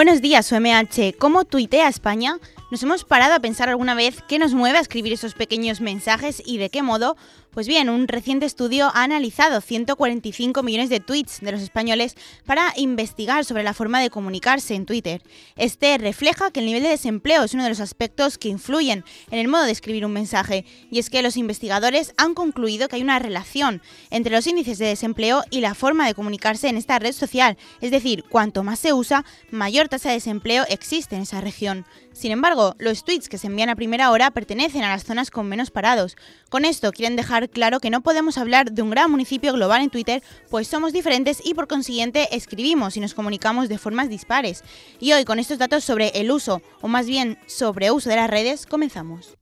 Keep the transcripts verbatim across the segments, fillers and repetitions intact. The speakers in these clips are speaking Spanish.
Buenos días, U M H. ¿Cómo tuitea España? ¿Nos hemos parado a pensar alguna vez qué nos mueve a escribir esos pequeños mensajes y de qué modo? Pues bien, un reciente estudio ha analizado ciento cuarenta y cinco millones de tweets de los españoles para investigar sobre la forma de comunicarse en Twitter. Este refleja que el nivel de desempleo es uno de los aspectos que influyen en el modo de escribir un mensaje, y es que los investigadores han concluido que hay una relación entre los índices de desempleo y la forma de comunicarse en esta red social, es decir, cuanto más se usa, mayor tasa de desempleo existe en esa región. Sin embargo, los tweets que se envían a primera hora pertenecen a las zonas con menos parados. Con esto quieren dejar claro que no podemos hablar de un gran municipio global en Twitter, pues somos diferentes y por consiguiente escribimos y nos comunicamos de formas dispares. Y hoy, con estos datos sobre el uso, o más bien sobreuso de las redes, comenzamos.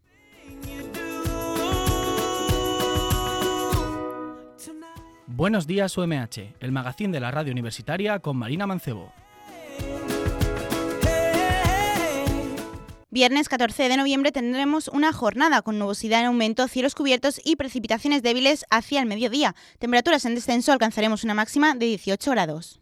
Buenos días, U M H, el magazín de la radio universitaria con Marina Mancebo. Viernes catorce de noviembre tendremos una jornada con nubosidad en aumento, cielos cubiertos y precipitaciones débiles hacia el mediodía. Temperaturas en descenso, alcanzaremos una máxima de dieciocho grados.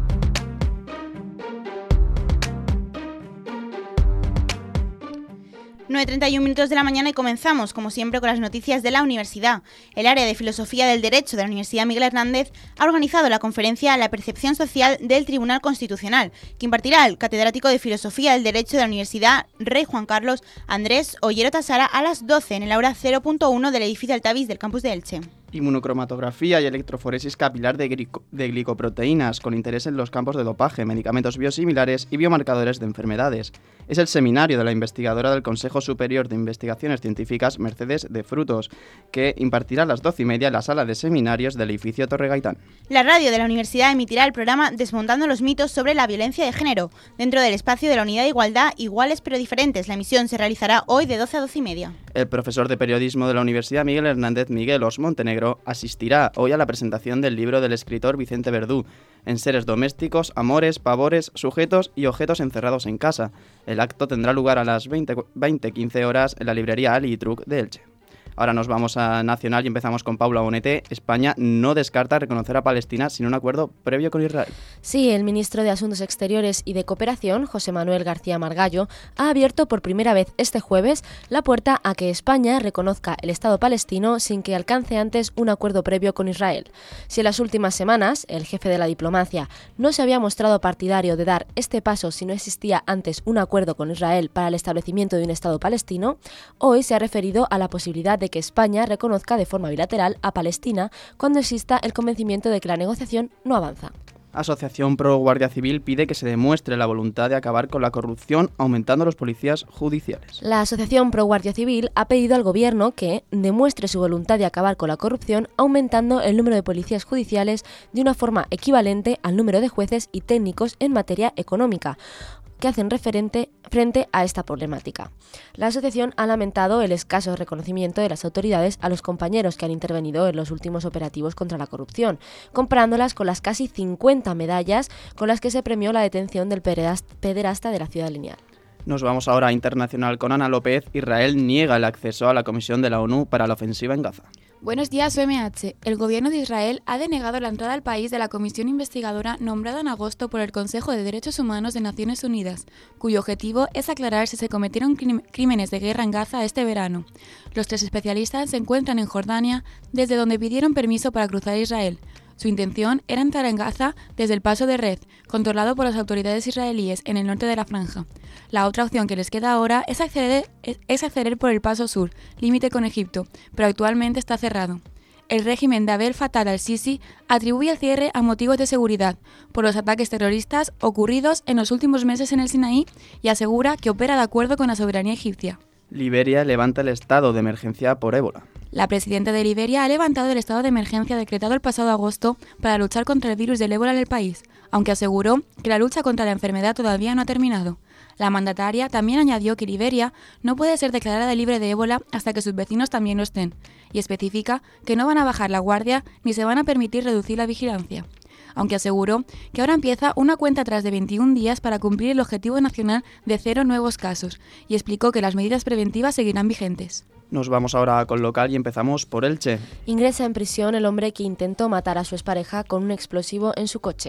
nueve y treinta y un minutos de la mañana y comenzamos, como siempre, con las noticias de la universidad. El área de Filosofía del Derecho de la Universidad Miguel Hernández ha organizado la conferencia La percepción social del Tribunal Constitucional, que impartirá el catedrático de Filosofía del Derecho de la Universidad Rey Juan Carlos, Andrés Ollero Tasara, a las doce en el aula cero punto uno del edificio Altavis del campus de Elche. Inmunocromatografía y electroforesis capilar de, glico, de glicoproteínas, con interés en los campos de dopaje, medicamentos biosimilares y biomarcadores de enfermedades. Es el seminario de la investigadora del Consejo Superior de Investigaciones Científicas, Mercedes de Frutos, que impartirá a las doce y media en la sala de seminarios del edificio Torre Gaitán. La radio de la universidad emitirá el programa Desmontando los mitos sobre la violencia de género, dentro del espacio de la Unidad de Igualdad, Iguales pero Diferentes. La emisión se realizará hoy de doce a doce y media. El profesor de periodismo de la Universidad Miguel Hernández, Miguel Os Montenegro, asistirá hoy a la presentación del libro del escritor Vicente Verdú, Enseres domésticos, amores, pavores, sujetos y objetos encerrados en casa. El acto tendrá lugar a las veinte quince horas en la librería Ali y Truc de Elche. Ahora nos vamos a Nacional y empezamos con Paula Bonete. España no descarta reconocer a Palestina sin un acuerdo previo con Israel. Sí, el ministro de Asuntos Exteriores y de Cooperación, José Manuel García Margallo, ha abierto por primera vez este jueves la puerta a que España reconozca el Estado palestino sin que alcance antes un acuerdo previo con Israel. Si en las últimas semanas el jefe de la diplomacia no se había mostrado partidario de dar este paso si no existía antes un acuerdo con Israel para el establecimiento de un Estado palestino, hoy se ha referido a la posibilidad de que España reconozca de forma bilateral a Palestina cuando exista el convencimiento de que la negociación no avanza. Asociación Pro Guardia Civil pide que se demuestre la voluntad de acabar con la corrupción aumentando los policías judiciales. La Asociación Pro Guardia Civil ha pedido al Gobierno que demuestre su voluntad de acabar con la corrupción aumentando el número de policías judiciales de una forma equivalente al número de jueces y técnicos en materia económica que hacen referente frente a esta problemática. La asociación ha lamentado el escaso reconocimiento de las autoridades a los compañeros que han intervenido en los últimos operativos contra la corrupción, comparándolas con las casi cincuenta medallas con las que se premió la detención del pederasta de la ciudad lineal. Nos vamos ahora a Internacional con Ana López. Israel niega el acceso a la Comisión de la ONU para la ofensiva en Gaza. Buenos días, U M H. El gobierno de Israel ha denegado la entrada al país de la comisión investigadora nombrada en agosto por el Consejo de Derechos Humanos de Naciones Unidas, cuyo objetivo es aclarar si se cometieron crímenes de guerra en Gaza este verano. Los tres especialistas se encuentran en Jordania, desde donde pidieron permiso para cruzar Israel. Su intención era entrar en Gaza desde el paso de Red, controlado por las autoridades israelíes en el norte de la franja. La otra opción que les queda ahora es acceder, es acceder por el paso sur, límite con Egipto, pero actualmente está cerrado. El régimen de Abdel Fattah al-Sisi atribuye el cierre a motivos de seguridad por los ataques terroristas ocurridos en los últimos meses en el Sinaí y asegura que opera de acuerdo con la soberanía egipcia. Liberia levanta el estado de emergencia por ébola. La presidenta de Liberia ha levantado el estado de emergencia decretado el pasado agosto para luchar contra el virus del ébola en el país, aunque aseguró que la lucha contra la enfermedad todavía no ha terminado. La mandataria también añadió que Liberia no puede ser declarada libre de ébola hasta que sus vecinos también lo estén, y especifica que no van a bajar la guardia ni se van a permitir reducir la vigilancia. Aunque aseguró que ahora empieza una cuenta atrás de veintiún días para cumplir el objetivo nacional de cero nuevos casos, y explicó que las medidas preventivas seguirán vigentes. Nos vamos ahora con local y empezamos por Elche. Ingresa en prisión el hombre que intentó matar a su expareja con un explosivo en su coche.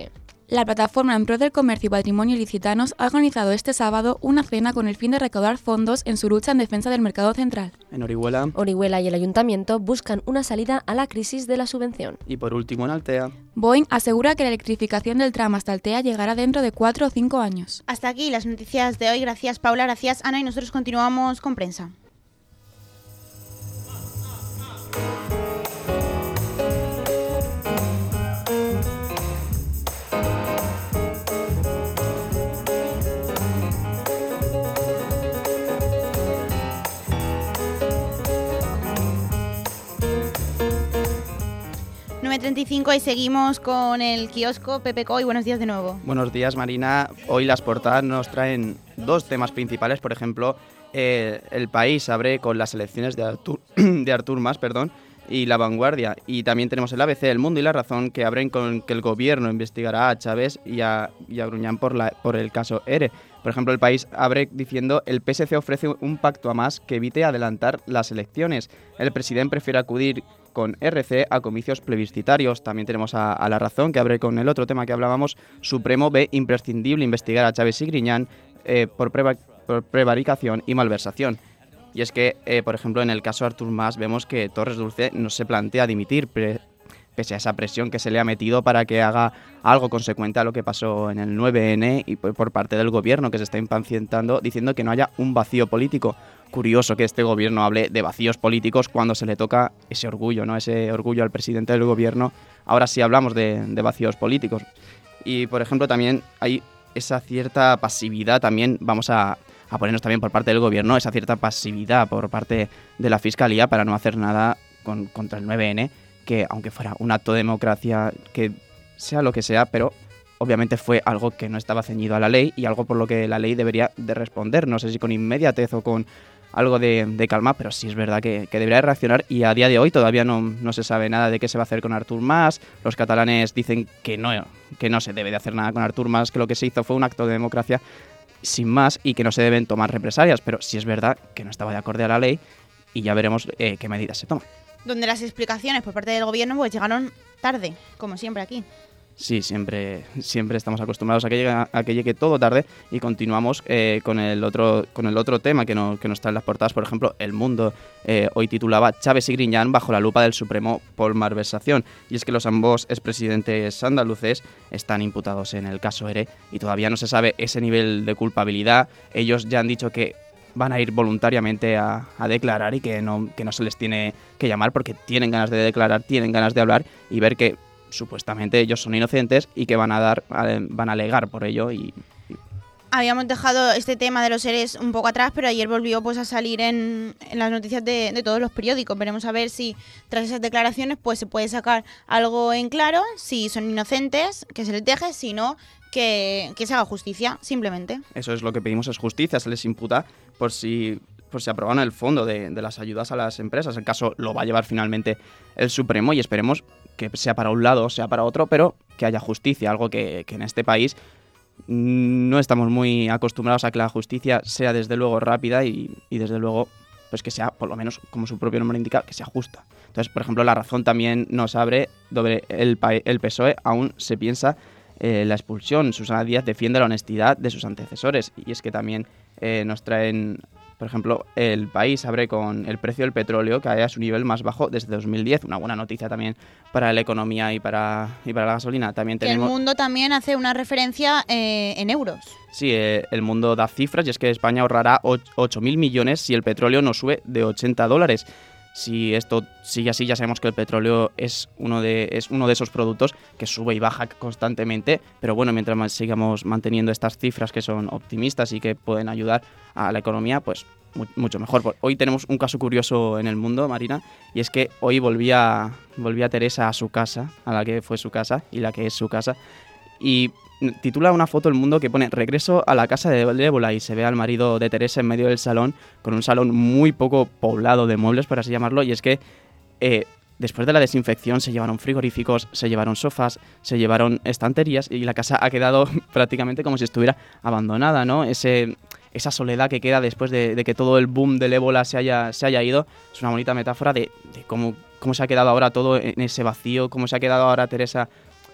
La plataforma en pro del comercio y patrimonio ilicitanos ha organizado este sábado una cena con el fin de recaudar fondos en su lucha en defensa del mercado central. En Orihuela. Orihuela y el Ayuntamiento buscan una salida a la crisis de la subvención. Y por último en Altea. Boeing asegura que la electrificación del tram hasta Altea llegará dentro de cuatro o cinco años. Hasta aquí las noticias de hoy. Gracias Paula, gracias Ana y nosotros continuamos con prensa. nueve treinta y cinco y seguimos con el kiosco Pepeco y buenos días de nuevo. Buenos días Marina, hoy las portadas nos traen dos temas principales, por ejemplo, eh, El País abre con las elecciones de Artur, de Artur Mas, perdón, y La Vanguardia, y también tenemos el A B C, El Mundo y La Razón, que abren con que el gobierno investigará a Chávez y a, y a Gruñán por, la, por el caso ERE. Por ejemplo, El País abre diciendo el P S C ofrece un pacto a Mas que evite adelantar las elecciones. El presidente prefiere acudir con R C a comicios plebiscitarios. También tenemos a, a La Razón, que abre con el otro tema que hablábamos. Supremo ve imprescindible investigar a Chávez y Griñán eh, por, preva, por prevaricación y malversación. Y es que, eh, por ejemplo, en el caso de Artur Mas vemos que Torres Dulce no se plantea dimitir, pre, pese a esa presión que se le ha metido para que haga algo consecuente a lo que pasó en el nueve ene y por, por parte del gobierno, que se está impacientando diciendo que no haya un vacío político. Curioso que este gobierno hable de vacíos políticos cuando se le toca ese orgullo, ¿no? Ese orgullo al presidente del gobierno. Ahora sí hablamos de, de vacíos políticos. Y, por ejemplo, también hay esa cierta pasividad, también vamos a, a ponernos también por parte del gobierno, esa cierta pasividad por parte de la Fiscalía para no hacer nada con, contra el nueve ene, que aunque fuera un acto de democracia, que sea lo que sea, pero obviamente fue algo que no estaba ceñido a la ley y algo por lo que la ley debería de responder. No sé si con inmediatez o con algo de, de calma, pero sí es verdad que, que debería reaccionar y a día de hoy todavía no, no se sabe nada de qué se va a hacer con Artur Mas. Los catalanes dicen que no, que no se debe de hacer nada con Artur Mas, que lo que se hizo fue un acto de democracia sin más y que no se deben tomar represalias, pero sí es verdad que no estaba de acorde a la ley y ya veremos eh, qué medidas se toman. Donde las explicaciones por parte del gobierno pues llegaron tarde, como siempre aquí. Sí, siempre, siempre estamos acostumbrados a que llegue, a que llegue todo tarde y continuamos eh, con el otro con el otro tema que, no, que nos trae en las portadas. Por ejemplo, El Mundo eh, hoy titulaba Chávez y Griñán bajo la lupa del Supremo por malversación. Y es que los ambos expresidentes andaluces están imputados en el caso ERE y todavía no se sabe ese nivel de culpabilidad. Ellos ya han dicho que van a ir voluntariamente a, a declarar y que no, que no se les tiene que llamar porque tienen ganas de declarar, tienen ganas de hablar y ver que supuestamente ellos son inocentes y que van a dar van a alegar por ello y, y... Habíamos dejado este tema de los seres un poco atrás, pero ayer volvió pues a salir en, en las noticias de, de todos los periódicos. Veremos a ver si tras esas declaraciones pues se puede sacar algo en claro, si son inocentes, que se les deje, si no, que, que se haga justicia, simplemente. Eso es lo que pedimos, es justicia, se les imputa por si... pues se aprobaron el fondo de, de las ayudas a las empresas. El caso lo va a llevar finalmente el Supremo y esperemos que sea para un lado o sea para otro, pero que haya justicia, algo que, que en este país no estamos muy acostumbrados a que la justicia sea desde luego rápida y, y desde luego pues que sea, por lo menos como su propio nombre indica, que sea justa. Entonces, por ejemplo, La Razón también nos abre sobre el, el P S O E, aún se piensa eh, la expulsión. Susana Díaz defiende la honestidad de sus antecesores y es que también eh, nos traen... Por ejemplo, El País abre con el precio del petróleo que cae a su nivel más bajo desde dos mil diez. Una buena noticia también para la economía y para, y para la gasolina. También tenemos... El Mundo también hace una referencia eh, en euros. Sí, eh, El Mundo da cifras y es que España ahorrará ocho mil millones si el petróleo no sube de ochenta dólares. Si esto sigue así, ya sabemos que el petróleo es uno de es uno de esos productos que sube y baja constantemente, pero bueno, mientras más sigamos manteniendo estas cifras que son optimistas y que pueden ayudar a la economía, pues mu- mucho mejor. Hoy tenemos un caso curioso en El Mundo, Marina, y es que hoy volvía, volvía Teresa a su casa, a la que fue su casa y la que es su casa, y titula una foto El Mundo que pone regreso a la casa de Ébola y se ve al marido de Teresa en medio del salón, con un salón muy poco poblado de muebles, por así llamarlo, y es que eh, después de la desinfección se llevaron frigoríficos, se llevaron sofás, se llevaron estanterías y la casa ha quedado prácticamente como si estuviera abandonada, ¿no? Ese, esa soledad que queda después de, de que todo el boom del ébola se haya, se haya ido es una bonita metáfora de, de cómo, cómo se ha quedado ahora todo en ese vacío, cómo se ha quedado ahora Teresa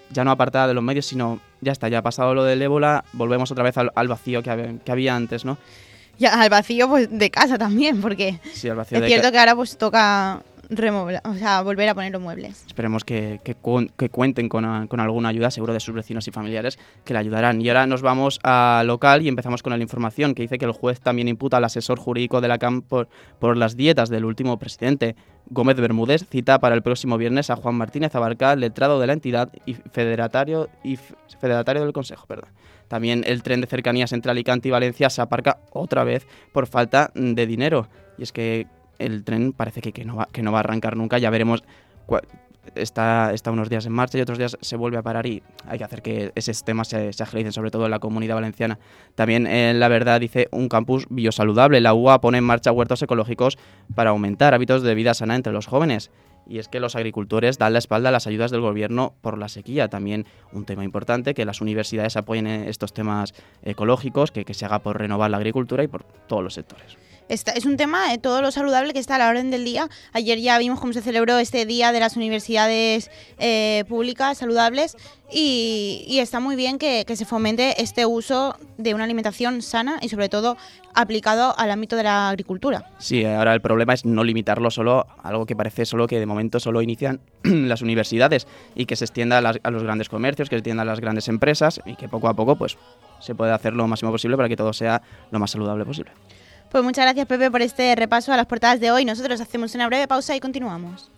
ya no apartada de los medios, sino ya está, ya ha pasado lo del ébola, volvemos otra vez al, al vacío que había, que había antes, ¿no? Ya, al vacío pues de casa también, porque Sí, al vacío es de cierto ca- que ahora pues toca remover, o sea, volver a poner los muebles. Esperemos que, que, cu- que cuenten con, a- con alguna ayuda, seguro, de sus vecinos y familiares que le ayudarán. Y ahora nos vamos a local y empezamos con la información, que dice que el juez también imputa al asesor jurídico de la C A M por, por las dietas del último presidente. Gómez Bermúdez cita para el próximo viernes a Juan Martínez Abarca, letrado de la entidad y federatario, y f- federatario del Consejo. Perdón. También el tren de cercanías entre Alicante y Valencia se aparca otra vez por falta de dinero. Y es que el tren parece que, que, no, va, que no va a arrancar nunca, ya veremos. Cua- Está, está unos días en marcha y otros días se vuelve a parar, y hay que hacer que esos temas se, se agilicen, sobre todo en la Comunidad Valenciana. También en La Verdad dice un campus biosaludable. La U A pone en marcha huertos ecológicos para aumentar hábitos de vida sana entre los jóvenes. Y es que los agricultores dan la espalda a las ayudas del gobierno por la sequía. También un tema importante, que las universidades apoyen estos temas ecológicos, que, que se haga por renovar la agricultura y por todos los sectores. Esta, es un tema de todo lo saludable que está a la orden del día. Ayer ya vimos cómo se celebró este día de las universidades eh, públicas saludables y, y está muy bien que, que se fomente este uso de una alimentación sana y sobre todo aplicado al ámbito de la agricultura. Sí, ahora el problema es no limitarlo solo a algo que parece solo que de momento solo inician las universidades, y que se extienda a, las, a los grandes comercios, que se extienda a las grandes empresas, y que poco a poco pues se pueda hacer lo máximo posible para que todo sea lo más saludable posible. Pues muchas gracias, Pepe, por este repaso a las portadas de hoy. Nosotros hacemos una breve pausa y continuamos.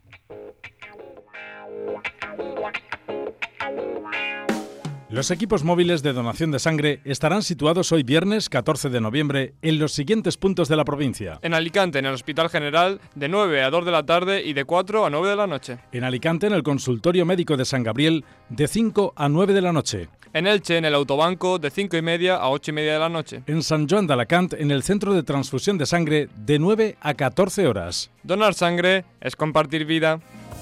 Los equipos móviles de donación de sangre estarán situados hoy viernes catorce de noviembre en los siguientes puntos de la provincia. En Alicante, en el Hospital General, de nueve a dos de la tarde y de cuatro a nueve de la noche. En Alicante, en el Consultorio Médico de San Gabriel, de cinco a nueve de la noche. En Elche, en el Autobanco, de cinco y media a ocho y media de la noche. En San Joan de Alacant, en el Centro de Transfusión de Sangre, de nueve a catorce horas. Donar sangre es compartir vida.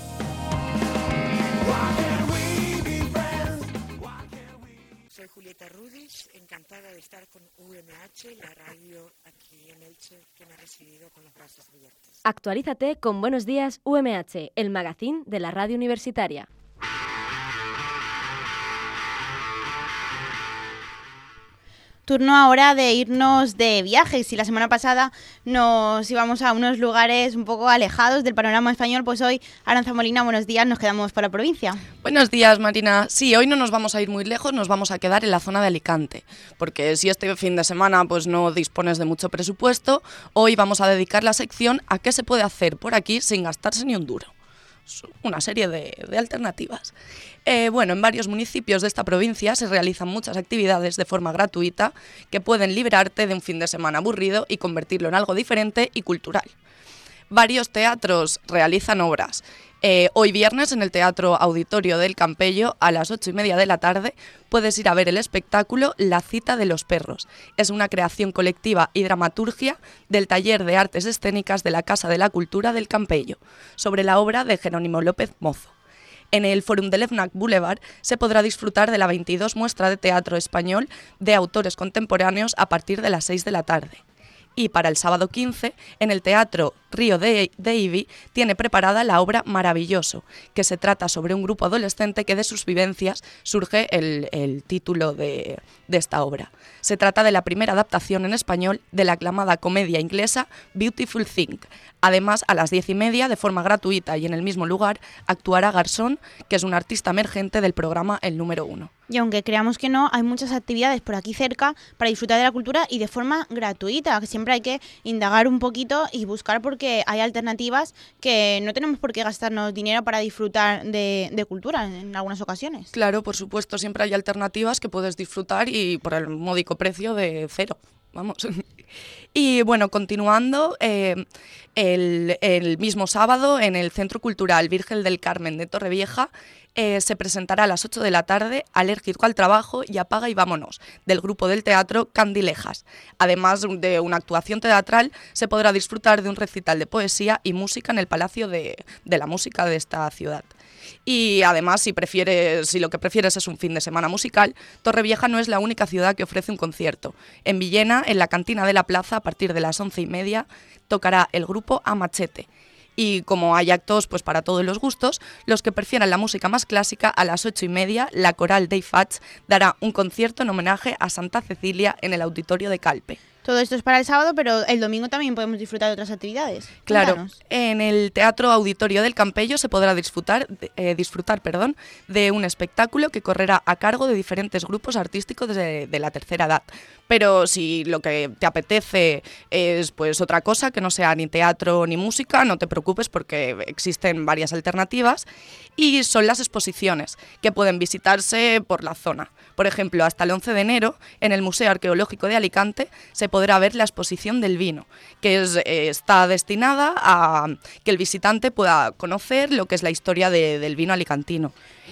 Soy Julieta Rudis, encantada de estar con U M H, la radio aquí en Elche, que me ha recibido con los brazos abiertos. Actualízate con Buenos Días U M H, el magazín de la radio universitaria. Turno ahora de irnos de viaje. Si la semana pasada nos íbamos a unos lugares un poco alejados del panorama español, pues hoy, Aranza Molina, buenos días, nos quedamos por la provincia. Buenos días, Marina. Sí, hoy no nos vamos a ir muy lejos, nos vamos a quedar en la zona de Alicante, porque si este fin de semana pues no dispones de mucho presupuesto, hoy vamos a dedicar la sección a qué se puede hacer por aquí sin gastarse ni un duro. Una serie de, de alternativas. Eh, bueno, en varios municipios de esta provincia se realizan muchas actividades de forma gratuita que pueden liberarte de un fin de semana aburrido y convertirlo en algo diferente y cultural. Varios teatros realizan obras. Eh, hoy viernes en el Teatro Auditorio del Campello a las ocho y media de la tarde puedes ir a ver el espectáculo La cita de los perros. Es una creación colectiva y dramaturgia del Taller de Artes Escénicas de la Casa de la Cultura del Campello, sobre la obra de Jerónimo López Mozo. En el Fórum del FNAC Boulevard se podrá disfrutar de la veintidós muestra de teatro español de autores contemporáneos a partir de las seis de la tarde. Y para el sábado quince, en el Teatro Río de, de Ibi, tiene preparada la obra Maravilloso, que se trata sobre un grupo adolescente que de sus vivencias surge el, el título de, de esta obra. Se trata de la primera adaptación en español de la aclamada comedia inglesa Beautiful Thing. Además, a las diez y media, de forma gratuita y en el mismo lugar, actuará Garzón, que es un artista emergente del programa El Número Uno. Y aunque creamos que no, hay muchas actividades por aquí cerca para disfrutar de la cultura y de forma gratuita, que siempre hay que indagar un poquito y buscar, porque hay alternativas que no tenemos por qué gastarnos dinero para disfrutar de, de cultura en algunas ocasiones. Claro, por supuesto, siempre hay alternativas que puedes disfrutar y por el módico precio de cero. Vamos. Y bueno, continuando, eh, el, el mismo sábado en el Centro Cultural Virgen del Carmen de Torrevieja eh, se presentará a las ocho de la tarde Alérgico al Trabajo y Apaga y Vámonos, del grupo del teatro Candilejas. Además de una actuación teatral, se podrá disfrutar de un recital de poesía y música en el Palacio de, de la Música de esta ciudad. Y además, si prefieres, si lo que prefieres es un fin de semana musical, Torrevieja no es la única ciudad que ofrece un concierto. En Villena, en la cantina de la plaza, a partir de las once y media, tocará el grupo A Machete. Y como hay actos pues para todos los gustos, los que prefieran la música más clásica, a las ocho y media, la coral Dei Fats dará un concierto en homenaje a Santa Cecilia en el auditorio de Calpe. Todo esto es para el sábado, pero el domingo también podemos disfrutar de otras actividades. Claro, Cuéntanos. En el Teatro Auditorio del Campello se podrá disfrutar, eh, disfrutar perdón, de un espectáculo que correrá a cargo de diferentes grupos artísticos de, de la tercera edad. Pero si lo que te apetece es pues otra cosa, que no sea ni teatro ni música, no te preocupes porque existen varias alternativas y son las exposiciones que pueden visitarse por la zona. Por ejemplo, hasta el once de enero, en el Museo Arqueológico de Alicante, se podrá ver la exposición del vino, que es, eh, está destinada a que el visitante pueda conocer lo que es la historia de, del vino alicantino.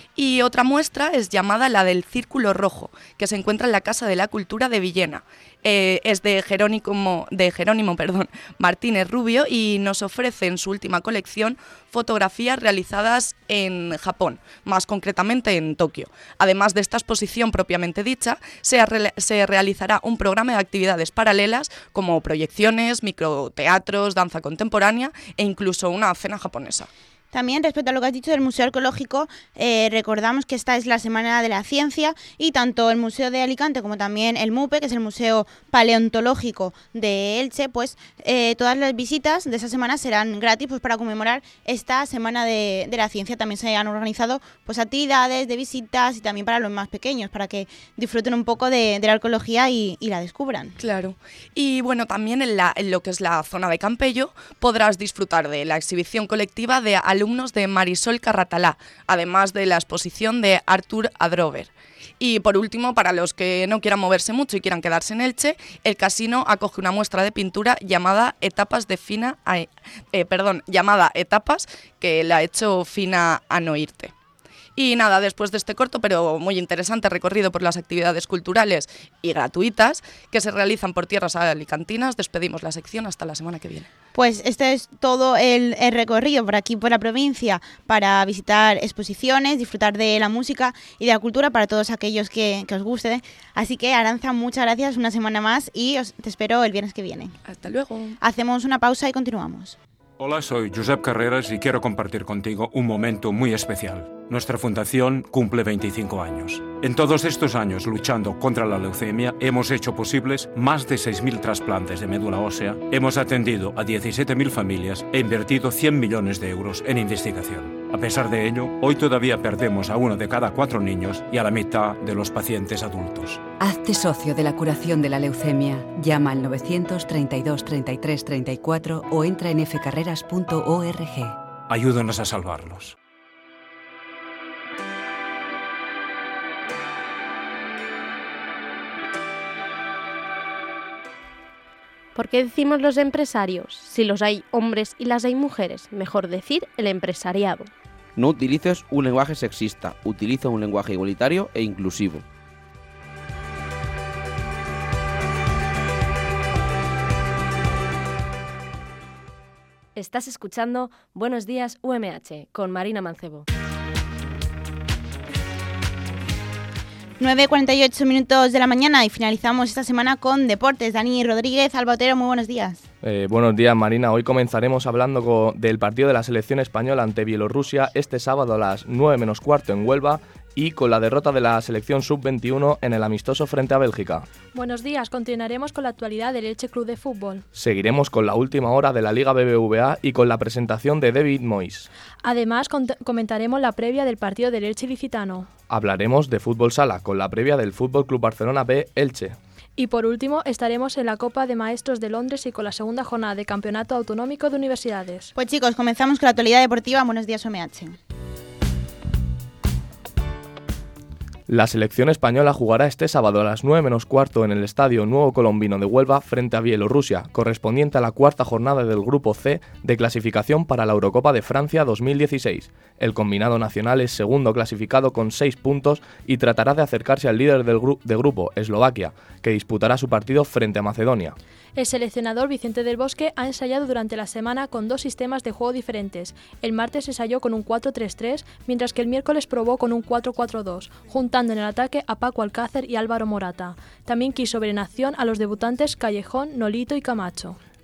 Y otra muestra es llamada la del Círculo Rojo, que se encuentra en la Casa de la Cultura de Villena. Eh, es de Jerónimo, de Jerónimo perdón, Martínez Rubio y nos ofrece en su última colección fotografías realizadas en Japón, más concretamente en Tokio. Además de esta exposición propiamente dicha, se, re- se realizará un programa de actividades paralelas como proyecciones, microteatros, danza contemporánea e incluso una cena japonesa. También, respecto a lo que has dicho del Museo Arqueológico, eh, recordamos que esta es la Semana de la Ciencia y tanto el Museo de Alicante como también el MUPE, que es el Museo Paleontológico de Elche, pues eh, todas las visitas de esa semana serán gratis, pues para conmemorar esta Semana de, de la Ciencia. También se han organizado pues actividades de visitas y también para los más pequeños, para que disfruten un poco de, de la arqueología y, y la descubran. Claro. Y bueno, también en, la, en lo que es la zona de Campello podrás disfrutar de la exhibición colectiva de alumnos de Marisol Carratalá, además de la exposición de Artur Adrover. Y por último, para los que no quieran moverse mucho y quieran quedarse en Elche, el casino acoge una muestra de pintura llamada Etapas de Fina, eh, perdón, llamada Etapas, que la ha hecho Fina Anoirte. Y nada, después de este corto pero muy interesante recorrido por las actividades culturales y gratuitas que se realizan por tierras alicantinas, despedimos la sección hasta la semana que viene. Pues este es todo el, el recorrido por aquí, por la provincia, para visitar exposiciones, disfrutar de la música y de la cultura para todos aquellos que, que os guste. Así que, Aranza, muchas gracias, una semana más y os, te espero el viernes que viene. Hasta luego. Hacemos una pausa y continuamos. Hola, soy Josep Carreras y quiero compartir contigo un momento muy especial. Nuestra fundación cumple veinticinco años. En todos estos años luchando contra la leucemia hemos hecho posibles más de seis mil trasplantes de médula ósea, hemos atendido a diecisiete mil familias e invertido cien millones de euros en investigación. A pesar de ello, hoy todavía perdemos a uno de cada cuatro niños y a la mitad de los pacientes adultos. Hazte socio de la curación de la leucemia. Llama al novecientos treinta y dos treinta y tres treinta y cuatro o entra en efe carreras punto org. Ayúdanos a salvarlos. ¿Por qué decimos los empresarios? Si los hay hombres y las hay mujeres, mejor decir el empresariado. No utilices un lenguaje sexista, utiliza un lenguaje igualitario e inclusivo. Estás escuchando Buenos Días U M H con Marina Mancebo. nueve cuarenta y ocho minutos de la mañana y finalizamos esta semana con deportes. Dani Rodríguez, Alba Otero, muy buenos días. Eh, buenos días, Marina. Hoy comenzaremos hablando con, del partido de la selección española ante Bielorrusia este sábado a las nueve menos cuarto en Huelva y con la derrota de la selección sub veintiuno en el amistoso frente a Bélgica. Buenos días, continuaremos con la actualidad del Elche Club de Fútbol. Seguiremos con la última hora de la Liga B B V A y con la presentación de David Moyes. Además, comentaremos la previa del partido del Elche Licitano. Hablaremos de fútbol sala con la previa del Fútbol Club Barcelona B Elche. Y por último, estaremos en la Copa de Maestros de Londres y con la segunda jornada de Campeonato Autonómico de Universidades. Pues chicos, comenzamos con la actualidad deportiva. Buenos días, U M H. La selección española jugará este sábado a las nueve menos cuarto en el Estadio Nuevo Colombino de Huelva frente a Bielorrusia, correspondiente a la cuarta jornada del Grupo C de clasificación para la Eurocopa de Francia dos mil dieciséis. El combinado nacional es segundo clasificado con seis puntos y tratará de acercarse al líder del gru- de grupo, Eslovaquia, que disputará su partido frente a Macedonia. El seleccionador Vicente del Bosque ha ensayado durante la semana con dos sistemas de juego diferentes. El martes ensayó con un cuatro tres tres, mientras que el miércoles probó con un cuatro cuatro dos, juntando en el ataque a Paco Alcácer y Álvaro Morata. También quiso ver en acción a los debutantes Callejón, Nolito y Camacho.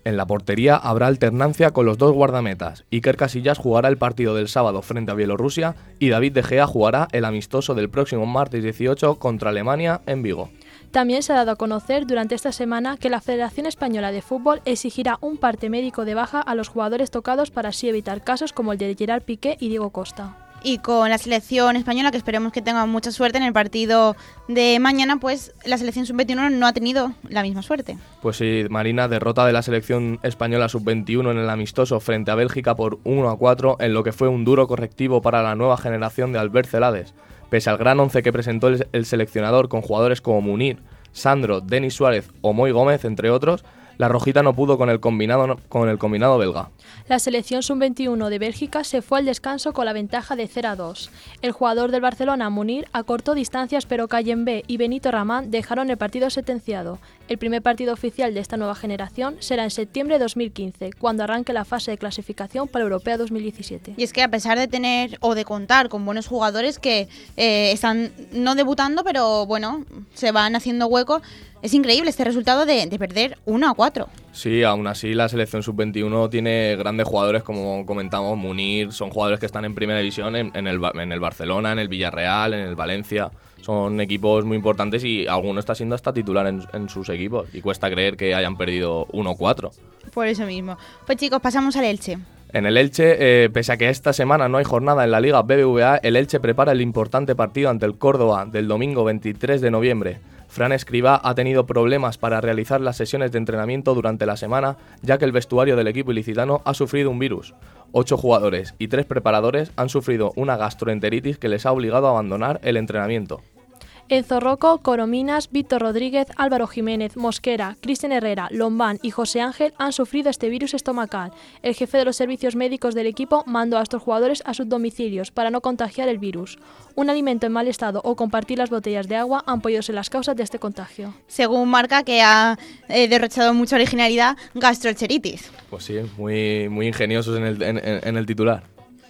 En la portería habrá alternancia con los dos guardametas. Iker Casillas jugará el partido del sábado frente a Bielorrusia y David De Gea jugará el amistoso del próximo martes dieciocho contra Alemania en Vigo. También se ha dado a conocer durante esta semana que la Federación Española de Fútbol exigirá un parte médico de baja a los jugadores tocados para así evitar casos como el de Gerard Piqué y Diego Costa. Y con la selección española, que esperemos que tenga mucha suerte en el partido de mañana, pues la selección sub veintiuno no ha tenido la misma suerte. Pues sí, Marina, derrota de la selección española sub veintiuno en el amistoso frente a Bélgica por uno a cuatro en lo que fue un duro correctivo para la nueva generación de Albert Celades. Pese al gran once que presentó el, el seleccionador con jugadores como Munir, Sandro, Denis Suárez o Moy Gómez, entre otros, la rojita no pudo con el combinado, con el combinado belga. La selección sub veintiuno de Bélgica se fue al descanso con la ventaja de cero a dos. El jugador del Barcelona, Munir, acortó distancias, pero Cayembe y Benito Ramán dejaron el partido sentenciado. El primer partido oficial de esta nueva generación será en septiembre de dos mil quince, cuando arranque la fase de clasificación para Europea dos mil diecisiete. Y es que a pesar de tener o de contar con buenos jugadores que eh, están no debutando, pero bueno, se van haciendo hueco, es increíble este resultado de, de perder uno a cuatro. Sí, aún así la selección sub veintiuno tiene grandes jugadores, como comentamos, Munir, son jugadores que están en primera división en, en, el, en el Barcelona, en el Villarreal, en el Valencia. Son equipos muy importantes y alguno está siendo hasta titular en, en sus equipos y cuesta creer que hayan perdido uno a cuatro. Por eso mismo. Pues chicos, pasamos al Elche. En el Elche, eh, pese a que esta semana no hay jornada en la Liga B B V A, el Elche prepara el importante partido ante el Córdoba del domingo veintitrés de noviembre. Fran Escribá ha tenido problemas para realizar las sesiones de entrenamiento durante la semana, ya que el vestuario del equipo ilicitano ha sufrido un virus. Ocho jugadores y tres preparadores han sufrido una gastroenteritis que les ha obligado a abandonar el entrenamiento. Enzo Rocco, Corominas, Víctor Rodríguez, Álvaro Jiménez, Mosquera, Cristian Herrera, Lombán y José Ángel han sufrido este virus estomacal. El jefe de los servicios médicos del equipo mandó a estos jugadores a sus domicilios para no contagiar el virus. Un alimento en mal estado o compartir las botellas de agua han podido ser las causas de este contagio. Según Marca, que ha eh, derrochado mucha originalidad, gastroenteritis. Pues sí, muy, muy ingeniosos en el, en, en el titular.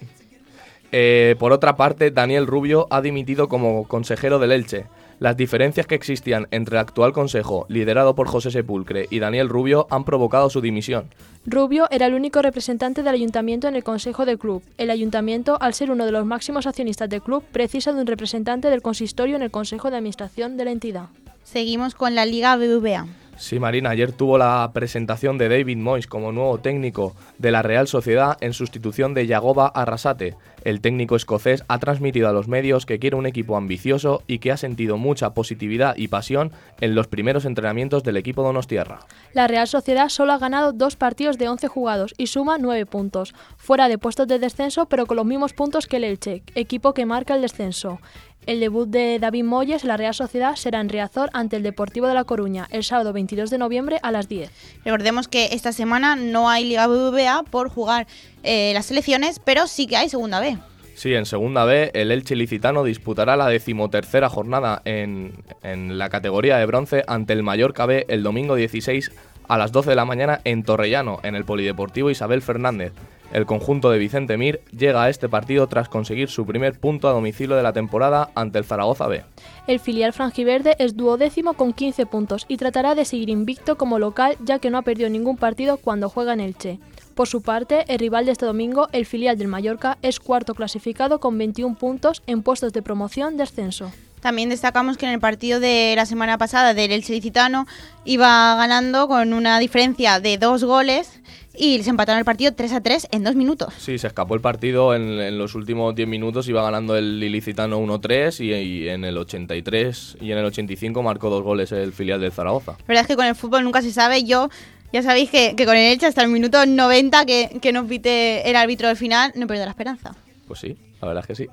Eh, por otra parte, Daniel Rubio ha dimitido como consejero del Elche. Las diferencias que existían entre el actual consejo, liderado por José Sepulcre, y Daniel Rubio han provocado su dimisión. Rubio era el único representante del ayuntamiento en el consejo del club. El ayuntamiento, al ser uno de los máximos accionistas del club, precisa de un representante del consistorio en el consejo de administración de la entidad. Seguimos con la Liga B B V A. Sí, Marina, ayer tuvo la presentación de David Moyes como nuevo técnico de la Real Sociedad en sustitución de Yagoba Arrasate. El técnico escocés ha transmitido a los medios que quiere un equipo ambicioso y que ha sentido mucha positividad y pasión en los primeros entrenamientos del equipo donostiarra. La Real Sociedad solo ha ganado dos partidos de once jugados y suma nueve puntos, fuera de puestos de descenso, pero con los mismos puntos que el Elche, equipo que marca el descenso. El debut de David Moyes en la Real Sociedad será en Riazor ante el Deportivo de La Coruña el sábado veintidós de noviembre a las diez. Recordemos que esta semana no hay Liga B B V A por jugar eh, las selecciones, pero sí que hay Segunda B. Sí, en Segunda B el Elche ilicitano disputará la decimotercera jornada en, en la categoría de bronce ante el Mallorca B el domingo dieciséis a las doce de la mañana en Torrellano, en el Polideportivo Isabel Fernández. El conjunto de Vicente Mir llega a este partido tras conseguir su primer punto a domicilio de la temporada ante el Zaragoza B. El filial franjiverde es duodécimo con quince puntos y tratará de seguir invicto como local, ya que no ha perdido ningún partido cuando juega en Elche. Por su parte, el rival de este domingo, el filial del Mallorca, es cuarto clasificado con veintiún puntos en puestos de promoción-descenso. También destacamos que en el partido de la semana pasada del Elche ilicitano iba ganando con una diferencia de dos goles y se empataron el partido tres a tres en dos minutos. Sí, se escapó el partido en, en los últimos diez minutos, iba ganando el ilicitano uno tres y, y en el ochenta y tres y en el ochenta y cinco marcó dos goles el filial del Zaragoza. La verdad es que con el fútbol nunca se sabe. Yo, ya sabéis que, que con el Elche hasta el minuto noventa que, que nos pite el árbitro del final, no pierdo la esperanza. Pues sí, la verdad es que sí.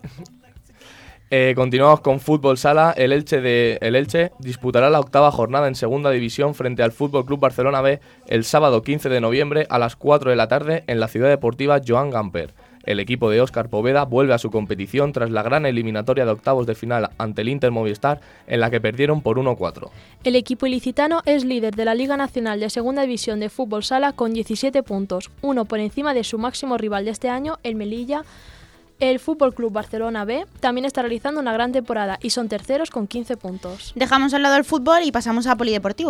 Eh, continuamos con Fútbol Sala. El Elche, de, el Elche disputará la octava jornada en Segunda División frente al Fútbol Club Barcelona B el sábado quince de noviembre a las cuatro de la tarde en la ciudad deportiva Joan Gamper. El equipo de Óscar Poveda vuelve a su competición tras la gran eliminatoria de octavos de final ante el Inter Movistar, en la que perdieron por uno cuatro. El equipo ilicitano es líder de la Liga Nacional de Segunda División de Fútbol Sala con diecisiete puntos, uno por encima de su máximo rival de este año, el Melilla. El Fútbol Club Barcelona B también está realizando una gran temporada y son terceros con quince puntos. Dejamos al lado el fútbol y pasamos a Polideportivo.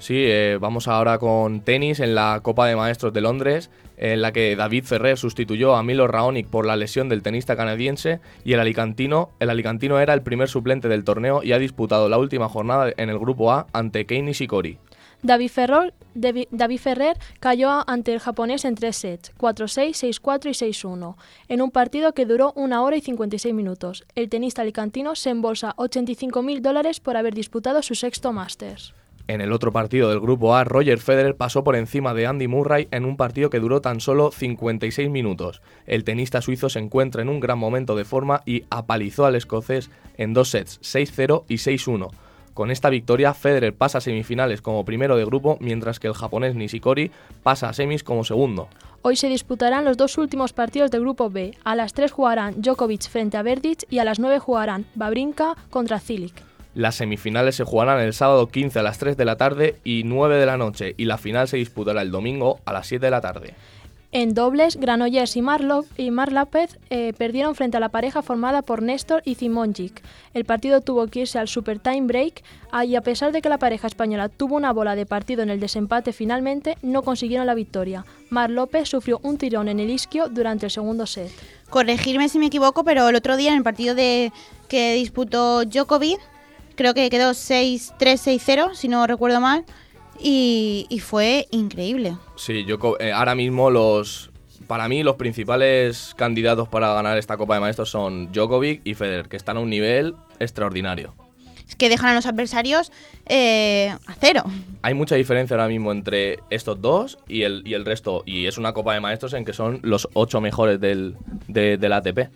Sí, eh, vamos ahora con tenis en la Copa de Maestros de Londres, en la que David Ferrer sustituyó a Milo Raonic por la lesión del tenista canadiense y el alicantino, el alicantino era el primer suplente del torneo y ha disputado la última jornada en el Grupo A ante Kei Nishikori. David Ferrer, David Ferrer cayó ante el japonés en tres sets, cuatro seis, seis cuatro y seis uno, en un partido que duró una hora y cincuenta y seis minutos. El tenista alicantino se embolsa ochenta y cinco mil dólares por haber disputado su sexto Masters. En el otro partido del Grupo A, Roger Federer pasó por encima de Andy Murray en un partido que duró tan solo cincuenta y seis minutos. El tenista suizo se encuentra en un gran momento de forma y apalizó al escocés en dos sets, seis cero y seis uno. Con esta victoria, Federer pasa a semifinales como primero de grupo, mientras que el japonés Nishikori pasa a semis como segundo. Hoy se disputarán los dos últimos partidos del Grupo B. A las tres jugarán Djokovic frente a Berdych y a las nueve jugarán Wawrinka contra Cilic. Las semifinales se jugarán el sábado quince a las tres de la tarde y nueve de la noche, y la final se disputará el domingo a las siete de la tarde. En dobles, Granollers y Marc y Marc López eh, perdieron frente a la pareja formada por Néstor y Simonjic. El partido tuvo que irse al super time break y a pesar de que la pareja española tuvo una bola de partido en el desempate, finalmente no consiguieron la victoria. Marc López sufrió un tirón en el isquio durante el segundo set. Corregirme si me equivoco, pero el otro día en el partido de que disputó Djokovic, creo que quedó seis tres, seis cero, si no recuerdo mal. Y, y fue increíble. Sí, yo eh, ahora mismo los para mí los principales candidatos para ganar esta Copa de Maestros son Djokovic y Federer, que están a un nivel extraordinario. Es que dejan a los adversarios eh, a cero. Hay mucha diferencia ahora mismo entre estos dos y el, y el resto, y es una Copa de Maestros en que son los ocho mejores del, de, del A T P.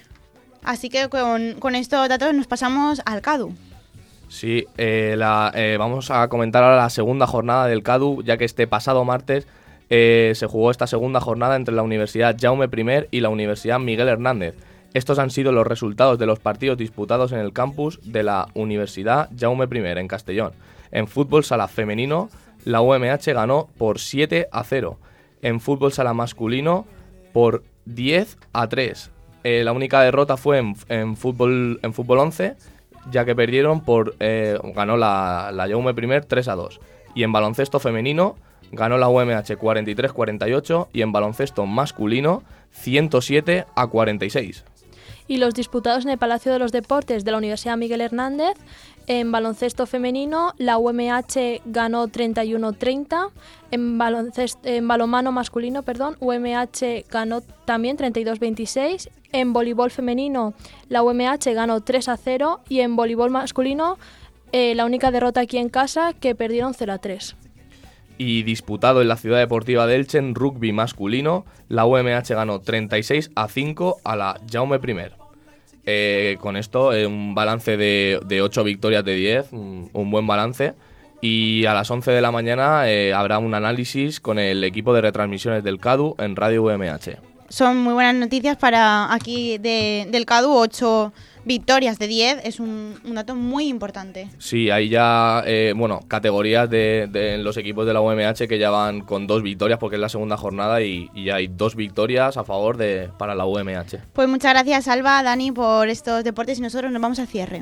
Así que con, con estos datos nos pasamos al CADU. Sí, eh, la, eh, vamos a comentar ahora la segunda jornada del CADU, ya que este pasado martes eh, se jugó esta segunda jornada entre la Universidad Jaume I y la Universidad Miguel Hernández. Estos han sido los resultados de los partidos disputados en el campus de la Universidad Jaume I en Castellón. En fútbol sala femenino, la U M H ganó por siete a cero. En fútbol sala masculino, por diez a tres. Eh, la única derrota fue en, en, fútbol, en fútbol once, ya que perdieron por eh, ganó la, la Jaume I tres a dos. Y en baloncesto femenino ganó la U M H cuarenta y tres a cuarenta y ocho y en baloncesto masculino ciento siete a cuarenta y seis. Y los disputados en el Palacio de los Deportes de la Universidad Miguel Hernández, en baloncesto femenino la U M H ganó treinta y uno a treinta, en, en balonmano masculino, perdón, U M H ganó también treinta y dos a veintiséis, en voleibol femenino la U M H ganó tres a cero y en voleibol masculino eh, la única derrota aquí en casa, que perdieron cero a tres. Y disputado en la Ciudad Deportiva de Elche en rugby masculino, la U M H ganó treinta y seis a cinco a la Jaume I. Eh, con esto, eh, un balance de, de ocho victorias de diez, un, un buen balance. Y a las once de la mañana eh, habrá un análisis con el equipo de retransmisiones del CADU en Radio U M H. Son muy buenas noticias para aquí de, del CADU, ocho victorias de diez, es un, un dato muy importante. Sí, hay ya, eh, bueno, categorías de, de los equipos de la U M H que ya van con dos victorias porque es la segunda jornada y, y hay dos victorias a favor de para la U M H. Pues muchas gracias, Alba, Dani, por estos deportes y nosotros nos vamos al cierre.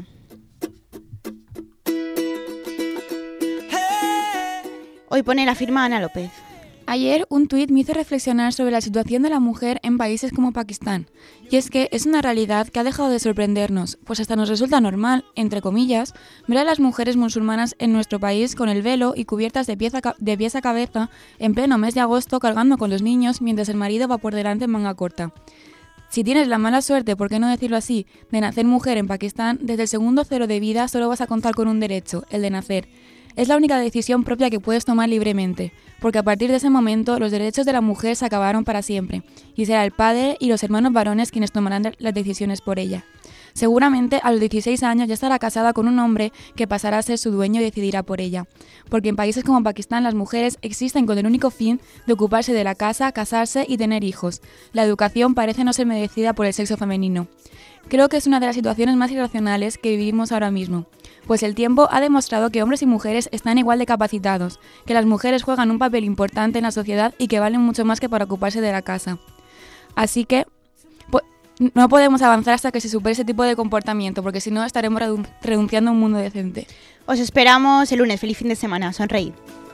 Hoy pone la firma Ana López. Ayer un tuit me hizo reflexionar sobre la situación de la mujer en países como Pakistán. Y es que es una realidad que ha dejado de sorprendernos, pues hasta nos resulta normal, entre comillas, ver a las mujeres musulmanas en nuestro país con el velo y cubiertas de pies a, ca- de pies a cabeza en pleno mes de agosto cargando con los niños mientras el marido va por delante en manga corta. Si tienes la mala suerte, por qué no decirlo así, de nacer mujer en Pakistán, desde el segundo cero de vida solo vas a contar con un derecho, el de nacer. Es la única decisión propia que puedes tomar libremente, porque a partir de ese momento los derechos de la mujer se acabaron para siempre, y será el padre y los hermanos varones quienes tomarán las decisiones por ella. Seguramente a los dieciséis años ya estará casada con un hombre que pasará a ser su dueño y decidirá por ella, porque en países como Pakistán las mujeres existen con el único fin de ocuparse de la casa, casarse y tener hijos. La educación parece no ser merecida por el sexo femenino. Creo que es una de las situaciones más irracionales que vivimos ahora mismo, pues el tiempo ha demostrado que hombres y mujeres están igual de capacitados, que las mujeres juegan un papel importante en la sociedad y que valen mucho más que para ocuparse de la casa. Así que, pues, no podemos avanzar hasta que se supere ese tipo de comportamiento, porque si no estaremos renunciando a un mundo decente. Os esperamos el lunes. Feliz fin de semana. Sonreíd.